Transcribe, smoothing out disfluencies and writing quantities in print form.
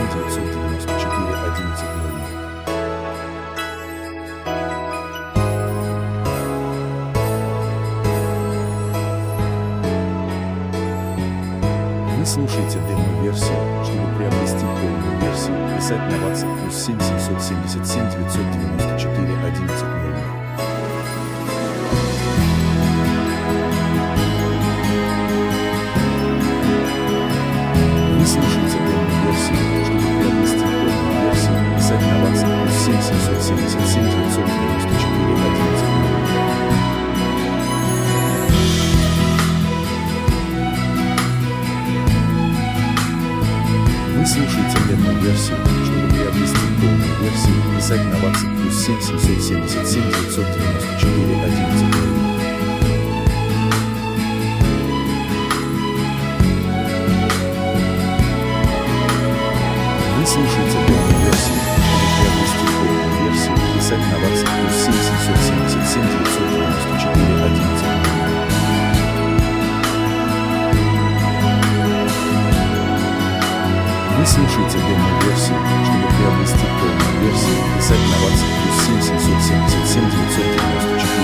797 994 1100. Вы слушаете демо-версию. Чтобы приобрести полную версию, писать на WhatsApp +7 777 994 1100. Вы слушаете демо-версию. Чтобы приобрести полную версию, писать на WhatsApp +7 777 994 1100. Вы слушаете демо-версию. Чтобы приобрести полную версию, писать на WhatsApp +7 777 994 1100. Вы слушаете демо-версию. Чтобы приобрести полную версию, писать на WhatsApp +7 777 994 1100. Вы слушаете демо-версию. Чтобы приобрести полную версию, писать на WhatsApp +7 777 994